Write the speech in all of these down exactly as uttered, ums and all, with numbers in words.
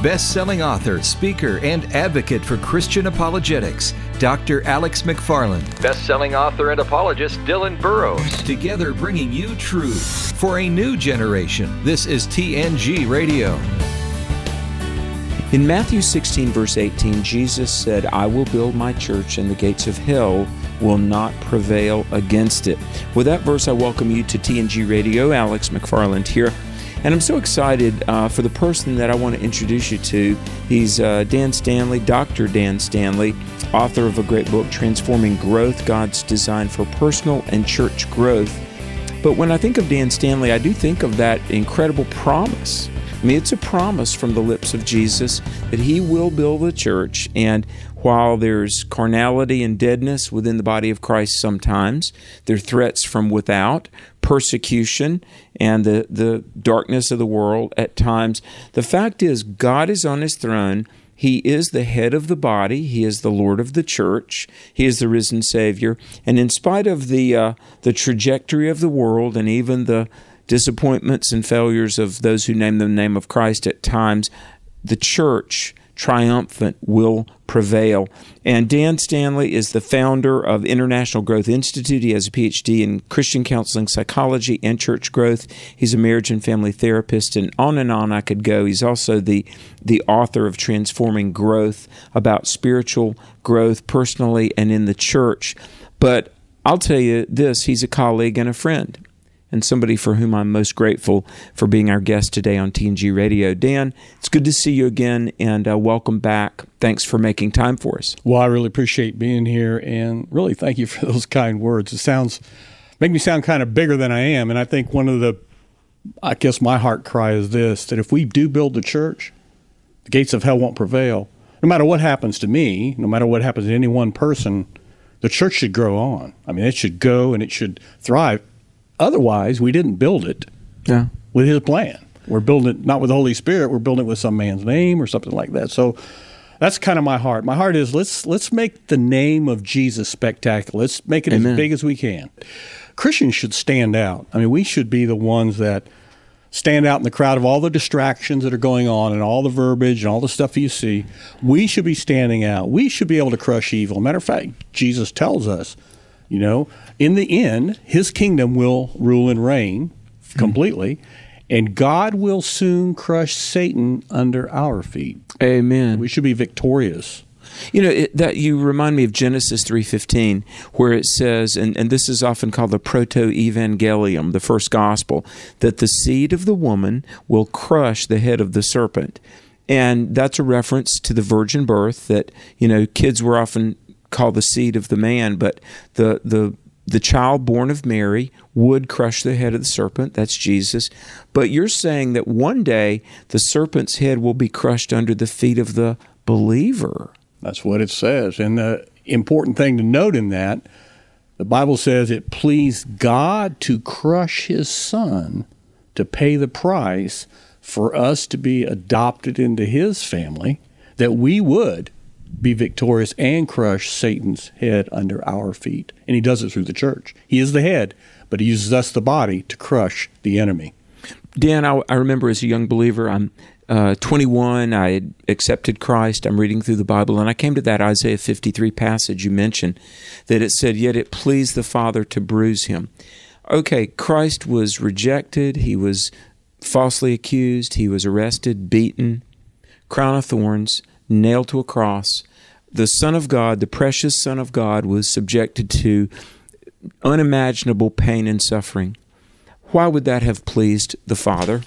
best-selling author, speaker, and advocate for Christian apologetics, Doctor Alex McFarland. Best-selling author and apologist, Dylan Burrows. Together bringing you truth for a new generation. This is T N G Radio. In Matthew sixteen, verse eighteen, Jesus said, "I will build my church, and the gates of hell will not prevail against it." With that verse, I welcome you to T N G Radio. Alex McFarland here. And I'm so excited uh, for the person that I want to introduce you to. He's uh, Dan Stanley, Doctor Dan Stanley, author of a great book, Transforming Growth, God's Design for Personal and Church Growth. But when I think of Dan Stanley, I do think of that incredible promise. I mean, it's a promise from the lips of Jesus that He will build the church, and while there's carnality and deadness within the body of Christ sometimes, there are threats from without, persecution, and the, the darkness of the world at times. The fact is, God is on His throne. He is the head of the body. He is the Lord of the church. He is the risen Savior. And in spite of the uh, the trajectory of the world and even the disappointments and failures of those who name the name of Christ at times, the church, triumphant, will prevail. And Dan Stanley is the founder of International Growth Institute. He has a P H D in Christian counseling, psychology, and church growth. He's a marriage and family therapist, and on and on I could go. He's also the, the author of Transforming Growth, about spiritual growth personally and in the church. But I'll tell you this, he's a colleague and a friend, and somebody for whom I'm most grateful for being our guest today on T N G Radio. Dan, it's good to see you again, and uh, welcome back. Thanks for making time for us. Well, I really appreciate being here, and really thank you for those kind words. It sounds, make me sound kind of bigger than I am, and I think one of the, I guess my heart cry is this, that if we do build the church, the gates of hell won't prevail. No matter what happens to me, no matter what happens to any one person, the church should grow on. I mean, it should go and it should thrive. Otherwise, we didn't build it yeah. with His plan. We're building it not with the Holy Spirit. We're building it with some man's name or something like that. So that's kind of my heart. My heart is let's let's make the name of Jesus spectacular. Let's make it Amen. As big as we can. Christians should stand out. I mean, we should be the ones that stand out in the crowd of all the distractions that are going on and all the verbiage and all the stuff you see. We should be standing out. We should be able to crush evil. Matter of fact, Jesus tells us, you know, in the end, His kingdom will rule and reign completely, and God will soon crush Satan under our feet. Amen. We should be victorious. You know, it, that you remind me of Genesis three fifteen, where it says, and, and this is often called the proto-evangelium, the first gospel, that the seed of the woman will crush the head of the serpent. And that's a reference to the virgin birth that, you know, kids were often called the seed of the man, but the the the child born of Mary would crush the head of the serpent. That's Jesus. But you're saying that one day the serpent's head will be crushed under the feet of the believer. That's what it says. And the important thing to note in that, the Bible says it pleased God to crush His Son to pay the price for us to be adopted into His family, that we would be victorious and crush Satan's head under our feet. And He does it through the church. He is the head, but He uses us, the body, to crush the enemy. Dan, I, I remember as a young believer, I'm uh, twenty-one, I had accepted Christ, I'm reading through the Bible, and I came to that Isaiah fifty-three passage you mentioned, that it said, "Yet it pleased the Father to bruise Him." Okay, Christ was rejected, He was falsely accused, He was arrested, beaten, crown of thorns, nailed to a cross. The Son of God, the precious Son of God, was subjected to unimaginable pain and suffering. Why would that have pleased the Father?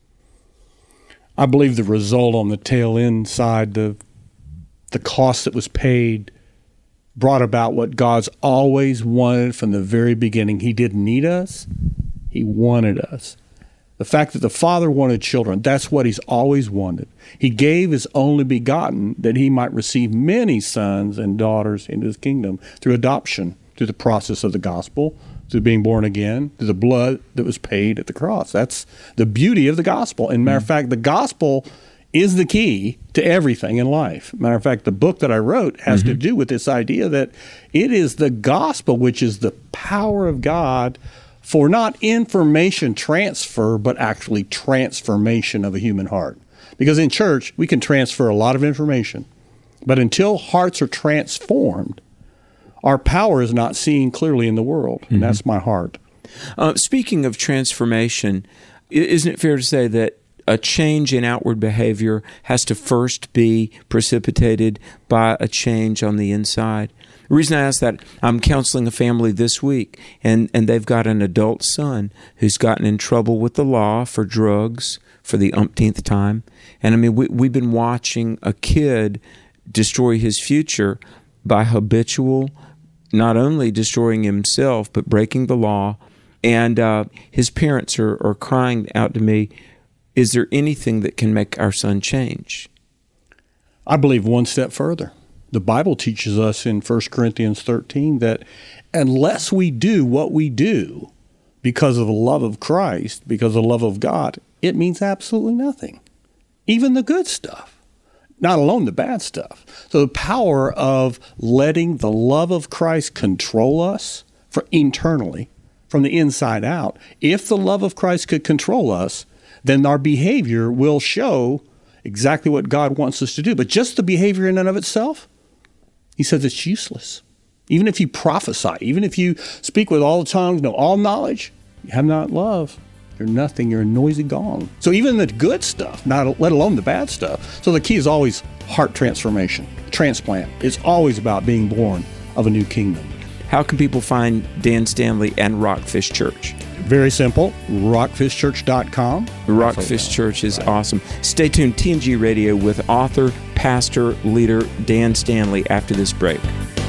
I believe the result on the tail end side, the the cost that was paid, brought about what God's always wanted from the very beginning. He didn't need us. He wanted us. The fact that the Father wanted children, that's what He's always wanted. He gave His only begotten that He might receive many sons and daughters into His kingdom through adoption, through the process of the gospel, through being born again, through the blood that was paid at the cross. That's the beauty of the gospel. And matter of fact, the gospel is the key to everything in life. Matter of fact, the book that I wrote has mm-hmm. to do with this idea that it is the gospel which is the power of God for not information transfer, but actually transformation of a human heart. Because in church, we can transfer a lot of information. But until hearts are transformed, our power is not seen clearly in the world. And mm-hmm. that's my heart. Uh, speaking of transformation, isn't it fair to say that a change in outward behavior has to first be precipitated by a change on the inside? The reason I ask that, I'm counseling a family this week, and, and they've got an adult son who's gotten in trouble with the law for drugs for the umpteenth time. And I mean, we, we've been watching a kid destroy his future by habitual, not only destroying himself, but breaking the law. And uh, his parents are, are crying out to me, is there anything that can make our son change? I believe one step further. The Bible teaches us in First Corinthians thirteen that unless we do what we do because of the love of Christ, because of the love of God, it means absolutely nothing. Even the good stuff, not alone the bad stuff. So the power of letting the love of Christ control us for internally, from the inside out. If the love of Christ could control us, then our behavior will show exactly what God wants us to do. But just the behavior in and of itself, he says it's useless. Even if you prophesy, even if you speak with all tongues, know all knowledge, you have not love, you're nothing, you're a noisy gong. So even the good stuff, not let alone the bad stuff. So the key is always heart transformation, transplant. It's always about being born of a new kingdom. How can people find Dan Stanley and Rockfish Church? Very simple, rockfish church dot com. Rockfish Church is right. Awesome. Stay tuned, T N G Radio with author, pastor, leader Dan Stanley after this break.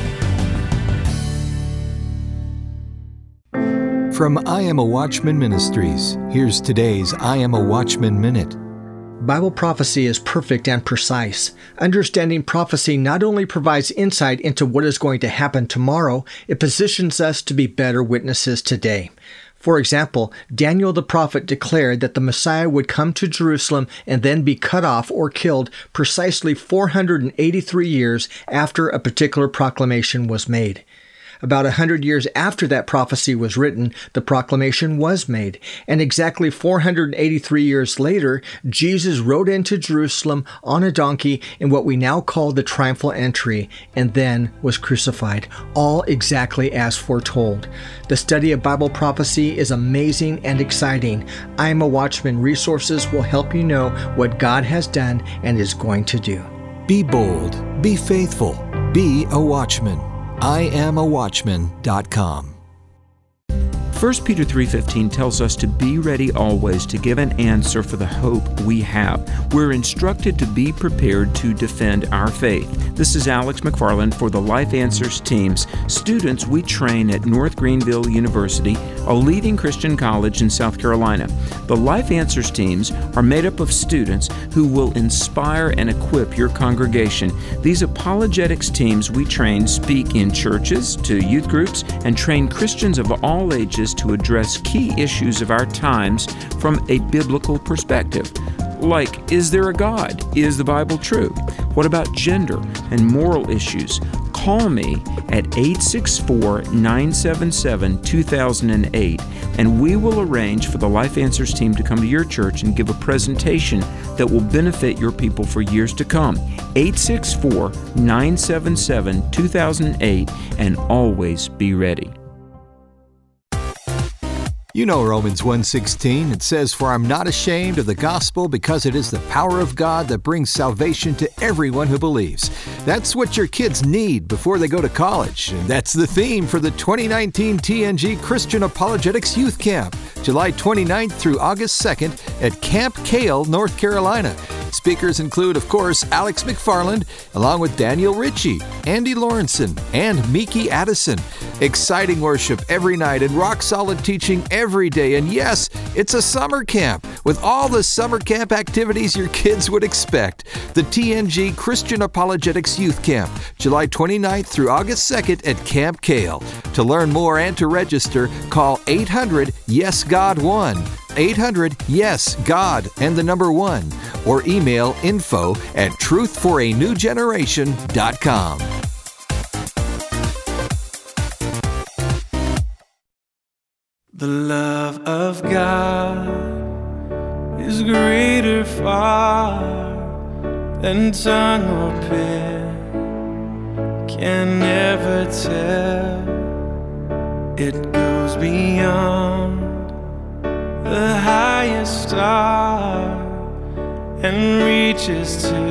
From I Am a Watchman Ministries, here's today's I Am a Watchman Minute. Bible prophecy is perfect and precise. Understanding prophecy not only provides insight into what is going to happen tomorrow, it positions us to be better witnesses today. For example, Daniel the prophet declared that the Messiah would come to Jerusalem and then be cut off or killed precisely four hundred eighty-three years after a particular proclamation was made. About a hundred years after that prophecy was written, the proclamation was made. And exactly four hundred eighty-three years later, Jesus rode into Jerusalem on a donkey in what we now call the triumphal entry, and then was crucified, all exactly as foretold. The study of Bible prophecy is amazing and exciting. I Am a Watchman resources will help you know what God has done and is going to do. Be bold, be faithful, be a watchman. I am a watchman dot com. First Peter three fifteen tells us to be ready always to give an answer for the hope we have. We're instructed to be prepared to defend our faith. This is Alex McFarland for the Life Answers teams, students we train at North Greenville University, a leading Christian college in South Carolina. The Life Answers teams are made up of students who will inspire and equip your congregation. These apologetics teams we train speak in churches, to youth groups, and train Christians of all ages to address key issues of our times from a biblical perspective. Like, is there a God? Is the Bible true? What about gender and moral issues? Call me at eight six four, nine seven seven, two thousand eight and we will arrange for the Life Answers team to come to your church and give a presentation that will benefit your people for years to come. eight six four, nine seven seven, two thousand eight and always be ready. You know Romans one sixteen, it says, "For I'm not ashamed of the gospel, because it is the power of God that brings salvation to everyone who believes." That's what your kids need before they go to college. And that's the theme for the twenty nineteen T N G Christian Apologetics Youth Camp, July twenty-ninth through August second at Camp Cale, North Carolina. Speakers include, of course, Alex McFarland, along with Daniel Ritchie, Andy Lawrenson, and Miki Addison. Exciting worship every night and rock-solid teaching every day. And yes, it's a summer camp with all the summer camp activities your kids would expect. The T N G Christian Apologetics Youth Camp, July twenty-ninth through August second at Camp Cale. To learn more and to register, call eight hundred, yes, God one. eight hundred, yes, God, and the number one, or email info at truth for a new generation dot com. The love of God is greater far than tongue or pen can never tell. It goes beyond the highest star and reaches to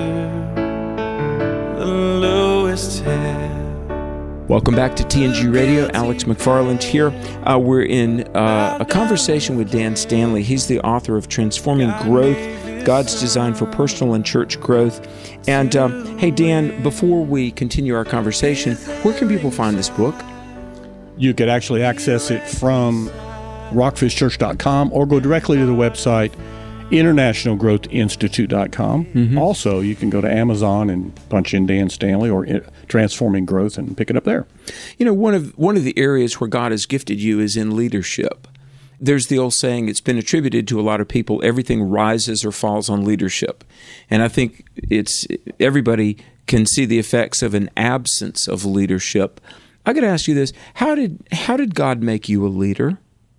the lowest hell. Welcome back to T N G Radio. Alex McFarland here. Uh, we're in uh, a conversation with Dan Stanley. He's the author of Transforming Growth, God's Design for Personal and Church Growth. And um, hey, Dan, before we continue our conversation, where can people find this book? You could actually access it from rockfish church dot com or go directly to the website international growth institute dot com. Mm-hmm. Also, you can go to Amazon and punch in Dan Stanley or Transforming Growth and pick it up there. You know, one of one of the areas where God has gifted you is in leadership. There's the old saying, it's been attributed to a lot of people, everything rises or falls on leadership. And I think it's everybody can see the effects of an absence of leadership. I got to ask you this, how did how did God make you a leader?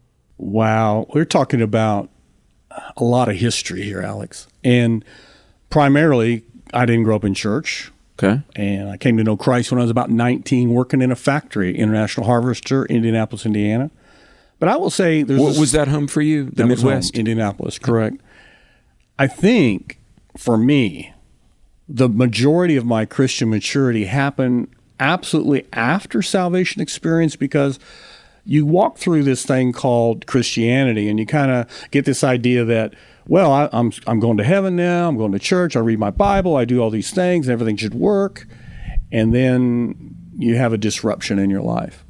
Wow, we're talking about a lot of history here, Alex. And primarily, I didn't grow up in church. Okay. And I came to know Christ when I was about nineteen, working in a factory, International Harvester, Indianapolis, Indiana. But I will say there's... What this, was that home for you, the that Midwest? Was home, Indianapolis, correct. I think, for me, the majority of my Christian maturity happened absolutely after salvation experience, because you walk through this thing called Christianity and you kind of get this idea that, well, I, I'm I'm going to heaven now, I'm going to church, I read my Bible, I do all these things, everything should work. And then you have a disruption in your life.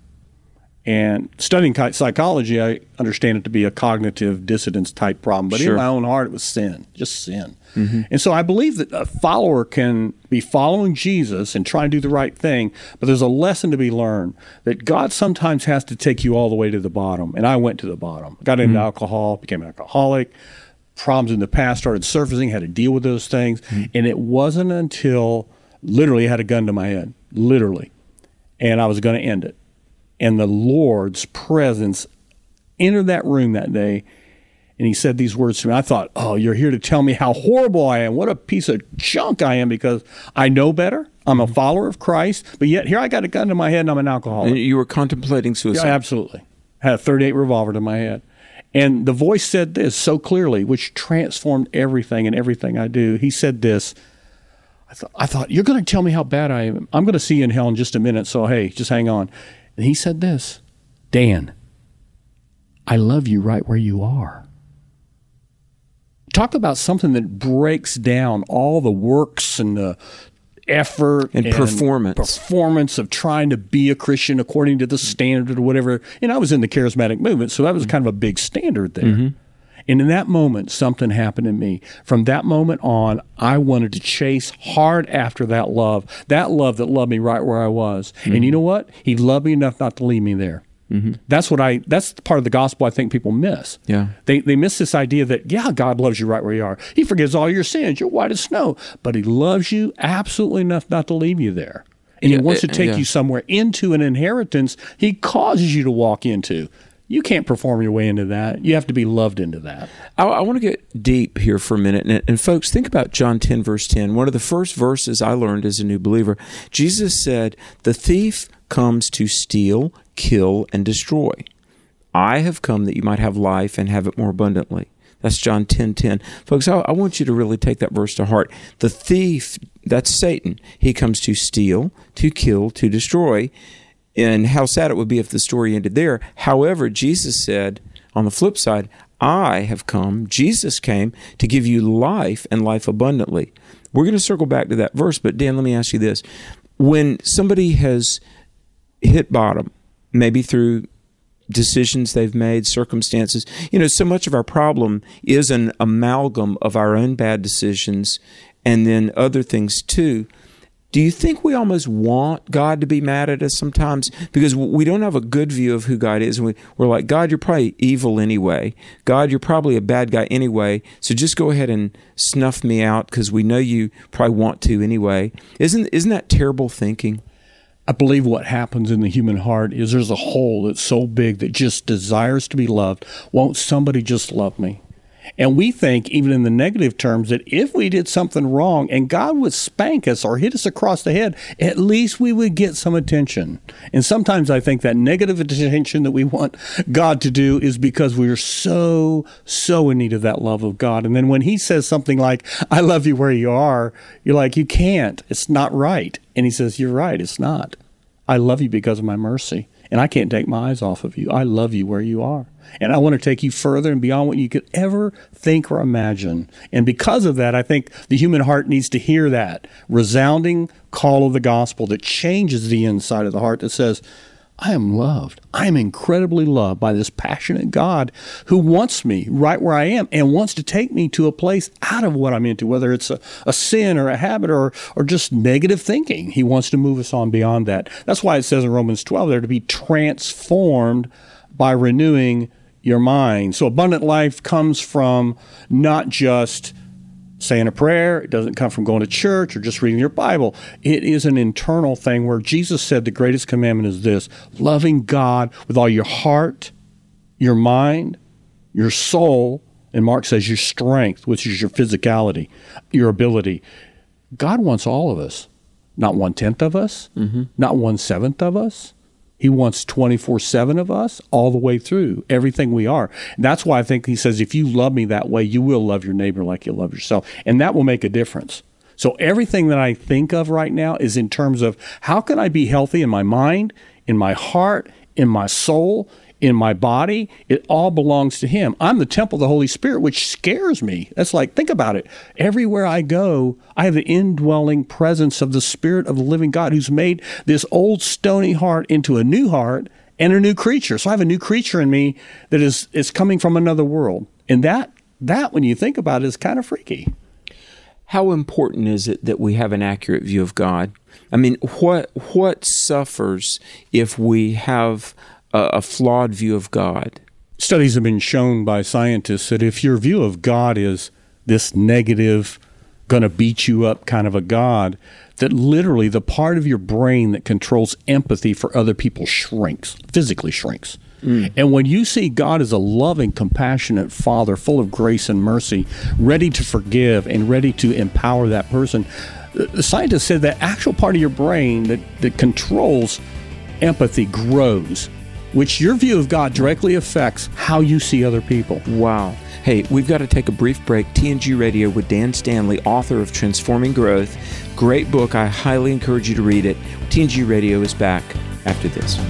And studying psychology, I understand it to be a cognitive dissonance type problem. But sure. in my own heart, it was sin, just sin. Mm-hmm. And so I believe that a follower can be following Jesus and try and do the right thing, but there's a lesson to be learned that God sometimes has to take you all the way to the bottom. And I went to the bottom. Got into mm-hmm. alcohol, became an alcoholic. Problems in the past started surfacing, had to deal with those things. Mm-hmm. And it wasn't until literally I had a gun to my head, literally, and I was going to end it. And the Lord's presence entered that room that day, and he said these words to me. I thought, oh, you're here to tell me how horrible I am, what a piece of junk I am, because I know better. I'm a follower of Christ, but yet here I got a gun to my head and I'm an alcoholic. And you were contemplating suicide? Yeah, absolutely. Had a thirty-eight revolver to my head. And the voice said this so clearly, which transformed everything and everything I do. He said this. I thought, I thought you're going to tell me how bad I am. I'm going to see you in hell in just a minute, so hey, just hang on. And he said this, Dan, I love you right where you are. Talk about something that breaks down all the works and the effort and, and performance performance of trying to be a Christian according to the standard or whatever. And I was in the charismatic movement, so that was kind of a big standard there. Mm-hmm. And in that moment, something happened in me. From that moment on, I wanted to chase hard after that love, that love that loved me right where I was. Mm-hmm. And you know what? He loved me enough not to leave me there. Mm-hmm. That's what I. That's part of the gospel I think people miss. Yeah, they they miss this idea that yeah, God loves you right where you are. He forgives all your sins. You're white as snow, but He loves you absolutely enough not to leave you there. And yeah, He wants to take yeah. you somewhere into an inheritance He causes you to walk into. You can't perform your way into that. You have to be loved into that. I, I want to get deep here for a minute. And, and folks, think about John ten, verse ten. One of the first verses I learned as a new believer. Jesus said, the thief comes to steal, kill, and destroy. I have come that you might have life and have it more abundantly. That's John ten ten. Folks, I, I want you to really take that verse to heart. The thief, that's Satan. He comes to steal, to kill, to destroy. And how sad it would be if the story ended there. However, Jesus said, on the flip side, I have come, Jesus came, to give you life and life abundantly. We're going to circle back to that verse, but Dan, let me ask you this. When somebody has hit bottom, maybe through decisions they've made, circumstances, you know, so much of our problem is an amalgam of our own bad decisions and then other things too. Do you think we almost want God to be mad at us sometimes because we don't have a good view of who God is? And we, we're like, God, you're probably evil anyway. God, you're probably a bad guy anyway. So just go ahead and snuff me out because we know you probably want to anyway. Isn't isn't that terrible thinking? I believe what happens in the human heart is there's a hole that's so big that just desires to be loved. Won't somebody just love me? And we think, even in the negative terms, that if we did something wrong and God would spank us or hit us across the head, at least we would get some attention. And sometimes I think that negative attention that we want God to do is because we're so, so in need of that love of God. And then when he says something like, I love you where you are, you're like, you can't. It's not right. And he says, you're right. It's not. I love you because of my mercy. And I can't take my eyes off of you. I love you where you are. And I want to take you further and beyond what you could ever think or imagine. And because of that, I think the human heart needs to hear that resounding call of the gospel that changes the inside of the heart that says, I am loved. I am incredibly loved by this passionate God who wants me right where I am and wants to take me to a place out of what I'm into, whether it's a, a sin or a habit or or just negative thinking. He wants to move us on beyond that. That's why it says in Romans twelve there to be transformed by renewing your mind. So abundant life comes from not just saying a prayer. It doesn't come from going to church or just reading your Bible. It is an internal thing where Jesus said the greatest commandment is this, loving God with all your heart, your mind, your soul, and Mark says your strength, which is your physicality, your ability. God wants all of us, not one-tenth of us, mm-hmm. not one-seventh of us. He wants twenty-four seven of us all the way through, everything we are. And that's why I think he says, if you love me that way, you will love your neighbor like you love yourself. And that will make a difference. So everything that I think of right now is in terms of how can I be healthy in my mind, in my heart, in my soul, in my body. It all belongs to him. I'm the temple of the Holy Spirit, which scares me. That's like, think about it. Everywhere I go, I have the indwelling presence of the Spirit of the living God who's made this old stony heart into a new heart and a new creature. So I have a new creature in me that is, is coming from another world. And that, that, when you think about it, is kind of freaky. How important is it that we have an accurate view of God? I mean, what what suffers if we have a, a flawed view of God? Studies have been shown by scientists that if your view of God is this negative, going to beat you up kind of a God, that literally the part of your brain that controls empathy for other people shrinks, physically shrinks. Mm. And when you see God as a loving, compassionate Father, full of grace and mercy, ready to forgive and ready to empower that person, the scientists said that actual part of your brain that, that controls empathy grows, which your view of God directly affects how you see other people. Wow. Hey, we've got to take a brief break. T N G Radio with Dan Stanley, author of Transforming Growth. Great book. I highly encourage you to read it. T N G Radio is back after this.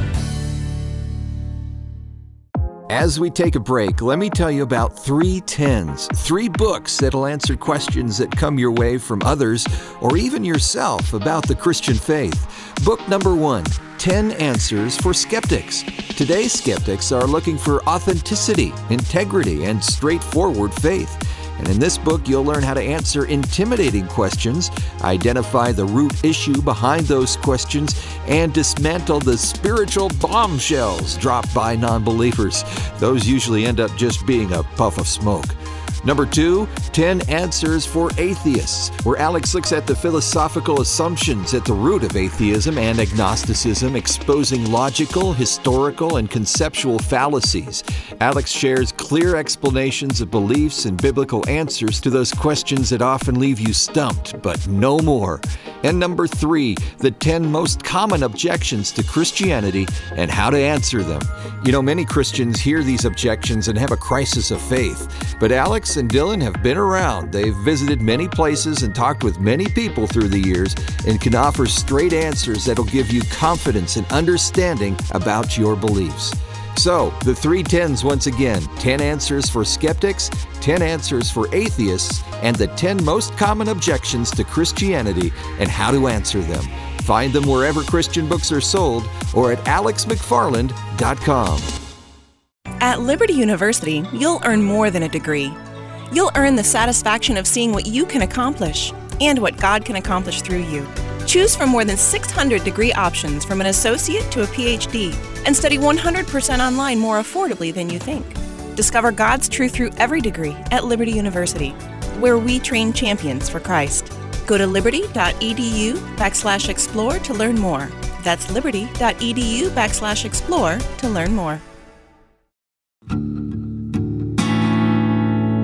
As we take a break, let me tell you about three tens, three books that'll answer questions that come your way from others or even yourself about the Christian faith. Book number one, ten Answers for Skeptics. Today's skeptics are looking for authenticity, integrity, and straightforward faith. And in this book, you'll learn how to answer intimidating questions, identify the root issue behind those questions, and dismantle the spiritual bombshells dropped by non-believers. Those usually end up just being a puff of smoke. Number two, ten Answers for Atheists, where Alex looks at the philosophical assumptions at the root of atheism and agnosticism, exposing logical, historical, and conceptual fallacies. Alex shares clear explanations of beliefs and biblical answers to those questions that often leave you stumped, but no more. And number three, the ten most common objections to Christianity and how to answer them. You know, many Christians hear these objections and have a crisis of faith, but Alex and Dylan have been around. They've visited many places and talked with many people through the years and can offer straight answers that'll give you confidence and understanding about your beliefs. So, the three tens once again, ten Answers for Skeptics, ten Answers for Atheists, and the ten most common objections to Christianity and how to answer them. Find them wherever Christian books are sold or at alex mcfarland dot com. At Liberty University, you'll earn more than a degree. You'll earn the satisfaction of seeing what you can accomplish and what God can accomplish through you. Choose from more than six hundred degree options from an associate to a P H D and study one hundred percent online more affordably than you think. Discover God's truth through every degree at Liberty University, where we train champions for Christ. Go to liberty.edu backslash explore to learn more. That's liberty.edu backslash explore to learn more.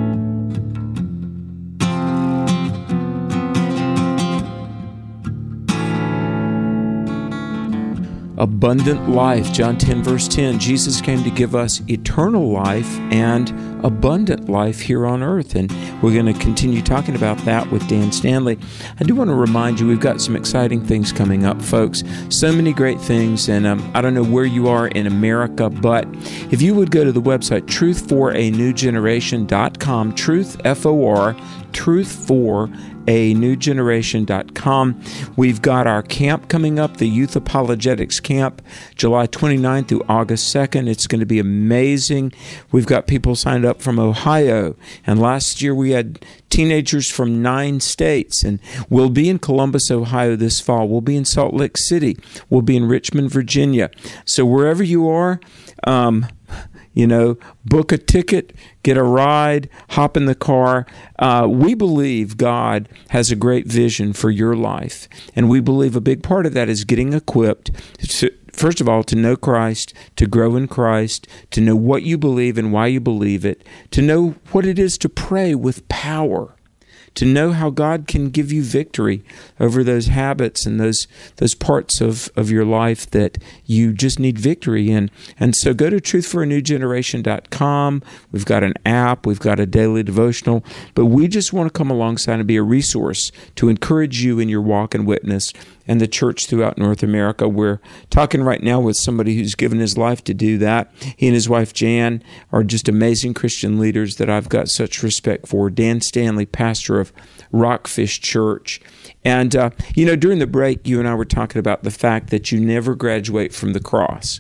abundant life. John ten, verse ten, Jesus came to give us eternal life and abundant life here on earth. And we're going to continue talking about that with Dan Stanley. I do want to remind you, we've got some exciting things coming up, folks. So many great things. And um, I don't know where you are in America, but if you would go to the website, truth for a new generation dot com, truth, F O R, truth for a new generation dot com. We've got our camp coming up, the Youth Apologetics Camp, July twenty-ninth through August second. It's going to be amazing. We've got people signed up from Ohio, and last year we had teenagers from nine states, and we'll be in Columbus, Ohio this fall. We'll be in Salt Lake City. We'll be in Richmond, Virginia. So wherever you are, um, You know, book a ticket, get a ride, hop in the car. Uh, we believe God has a great vision for your life. And we believe a big part of that is getting equipped, to, first of all, to know Christ, to grow in Christ, to know what you believe and why you believe it, to know what it is to pray with power, to know how God can give you victory over those habits and those those parts of, of your life that you just need victory in. And so go to truth for a new generation dot com. We've got an app. We've got a daily devotional. But we just want to come alongside and be a resource to encourage you in your walk and witness and the church throughout North America. We're talking right now with somebody who's given his life to do that. He and his wife, Jan, are just amazing Christian leaders that I've got such respect for. Dan Stanley, pastor of Rockfish Church. And, uh, you know, during the break, you and I were talking about the fact that you never graduate from the cross.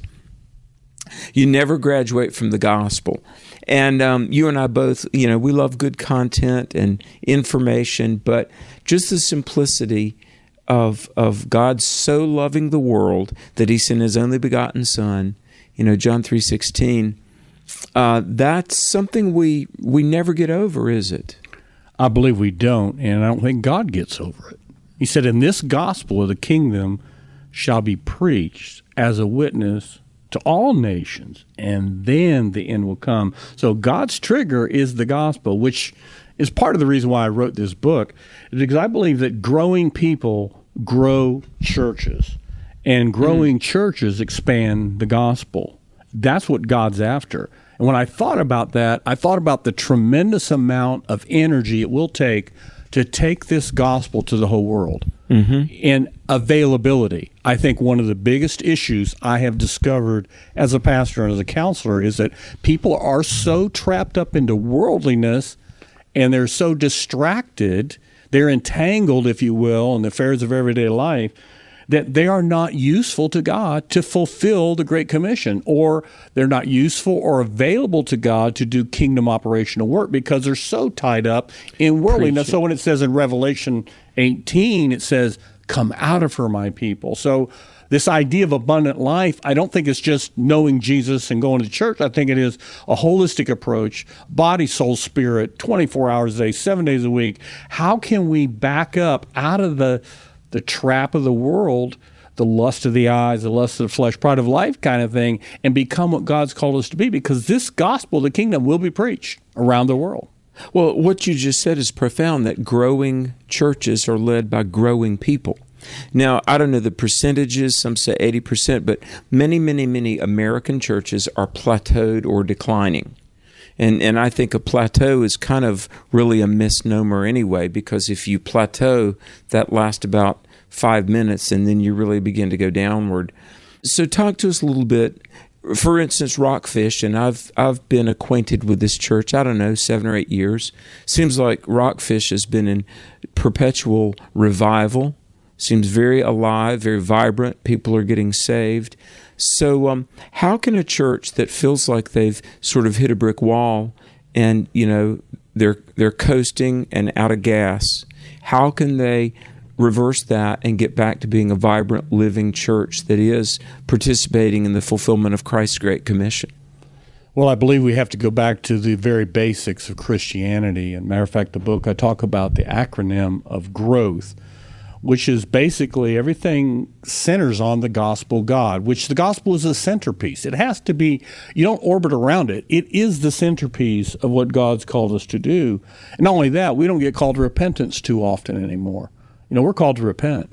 You never graduate from the gospel. And um, you and I both, you know, we love good content and information, but just the simplicity of of God so loving the world that He sent His only begotten Son, you know, John three sixteen, uh, that's something we we never get over, is it? I believe we don't, and I don't think God gets over it. He said, "In this gospel of the kingdom shall be preached as a witness to all nations, and then the end will come." So God's trigger is the gospel, which is part of the reason why I wrote this book, is because I believe that growing people grow churches, and growing mm. churches expand the gospel. That's what God's after. And when I thought about that, I thought about the tremendous amount of energy it will take to take this gospel to the whole world. Mm-hmm. And availability. I think one of the biggest issues I have discovered as a pastor and as a counselor is that people are so trapped up into worldliness, and they're so distracted, they're entangled, if you will, in the affairs of everyday life, that they are not useful to God to fulfill the Great Commission, or they're not useful or available to God to do kingdom operational work because they're so tied up in worldliness. So when it says in Revelation eighteen, it says, "Come out of her, my people." So this idea of abundant life, I don't think it's just knowing Jesus and going to church. I think it is a holistic approach, body, soul, spirit, twenty-four hours a day, seven days a week. How can we back up out of the the trap of the world, the lust of the eyes, the lust of the flesh, pride of life kind of thing, and become what God's called us to be? Because this gospel, the kingdom, will be preached around the world. Well, what you just said is profound, that growing churches are led by growing people. Now, I don't know the percentages, some say eighty percent, but many, many, many American churches are plateaued or declining. And and I think a plateau is kind of really a misnomer anyway, because if you plateau, that lasts about five minutes and then you really begin to go downward. So talk to us a little bit. For instance, Rockfish, and I've I've been acquainted with this church, I don't know, seven or eight years. Seems like Rockfish has been in perpetual revival. Seems very alive, very vibrant. People are getting saved. So um, how can a church that feels like they've sort of hit a brick wall and, you know, they're they're coasting and out of gas, how can they reverse that and get back to being a vibrant, living church that is participating in the fulfillment of Christ's Great Commission? Well, I believe we have to go back to the very basics of Christianity. And matter of fact, the book, I talk about the acronym of growth, which is basically everything centers on the gospel God, which the gospel is a centerpiece. It has to be, you don't orbit around it. It is the centerpiece of what God's called us to do. And not only that, we don't get called to repentance too often anymore. You know, we're called to repent.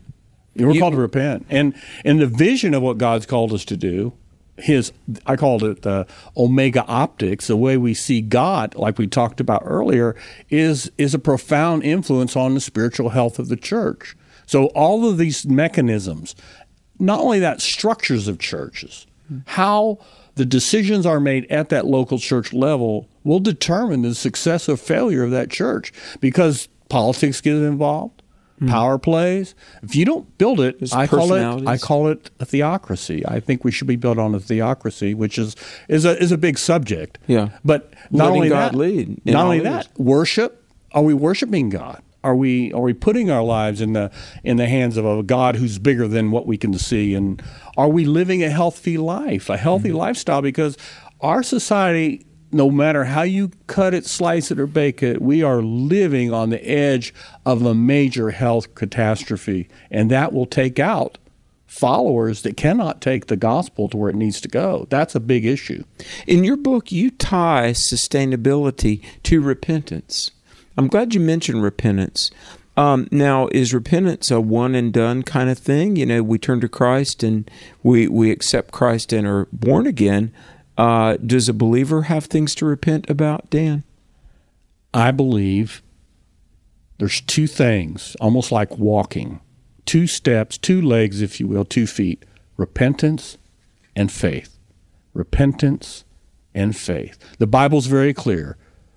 We're You- called to repent. And and the vision of what God's called us to do, his I called it the Omega optics, the way we see God, like we talked about earlier, is is a profound influence on the spiritual health of the church. So all of these mechanisms, not only that, structures of churches, how the decisions are made at that local church level will determine the success or failure of that church, because politics get involved. Power plays. If you don't build it, There's I call it. personalities. I call it a theocracy. I think we should be built on a theocracy, which is is a is a big subject. Yeah. But not Letting only God that, lead in not all only this. that, worship. Are we worshiping God? Are we are we putting our lives in the in the hands of a God who's bigger than what we can see? And are we living a healthy life, a healthy Mm-hmm. lifestyle? Because our society, no matter how you cut it, slice it, or bake it, we are living on the edge of a major health catastrophe. And that will take out followers that cannot take the gospel to where it needs to go. That's a big issue. In your book, you tie sustainability to repentance. I'm glad you mentioned repentance. Um, now, is repentance a one and done kind of thing? You know, we turn to Christ and we, we accept Christ and are born again. Uh, does a believer have things to repent about, Dan? I believe there's two things, almost like walking, two steps, two legs, if you will, two feet, repentance and faith. Repentance and faith. The Bible's very clear.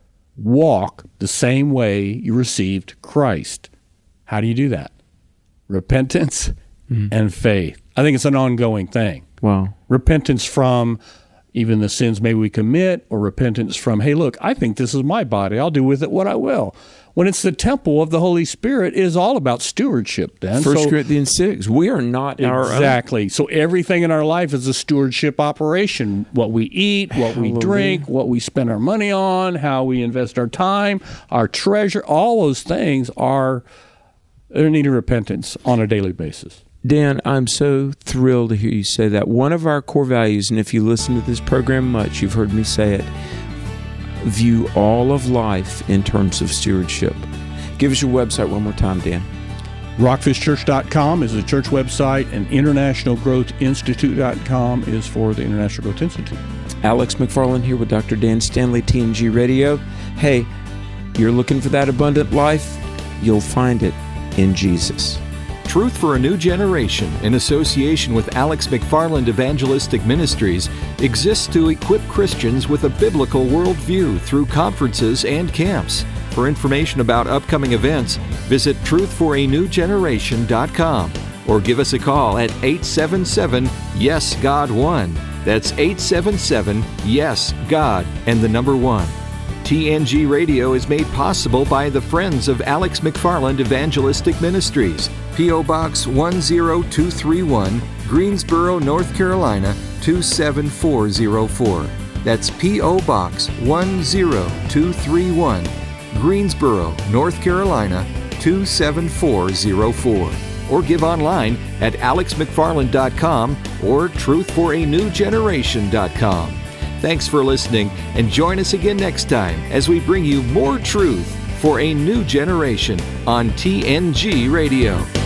Walk the same way you received Christ. How do you do that? Repentance mm-hmm. and faith. I think it's an ongoing thing. Wow. Repentance from even the sins maybe we commit, or repentance from, hey, look, I think this is my body. I'll do with it what I will. When it's the temple of the Holy Spirit, it is all about stewardship then. First so, Corinthians six, we are not our own. Exactly. So everything in our life is a stewardship operation. What we eat, what we Hallelujah. drink, what we spend our money on, how we invest our time, our treasure, all those things are in need of repentance on a daily basis. Dan, I'm so thrilled to hear you say that. One of our core values, and if you listen to this program much, you've heard me say it, view all of life in terms of stewardship. Give us your website one more time, Dan. rockfish church dot com is the church website, and international growth institute dot com is for the International Growth Institute. Alex McFarland here with Doctor Dan Stanley, T N G Radio. Hey, you're looking for that abundant life? You'll find it in Jesus. Truth for a New Generation, in association with Alex McFarland Evangelistic Ministries, exists to equip Christians with a biblical worldview through conferences and camps. For information about upcoming events, visit truth for a new generation dot com or give us a call at eight seven seven, yes God one. That's eight seven seven, yes God, and the number one. T N G Radio is made possible by the Friends of Alex McFarland Evangelistic Ministries, P O. Box one zero two three one, Greensboro, North Carolina two seven four zero four. That's P O. Box one zero two three one, Greensboro, North Carolina two seven four zero four. Or give online at alex mcfarland dot com or truth for a new generation dot com. Thanks for listening, and join us again next time as we bring you more truth for a new generation on T N G Radio.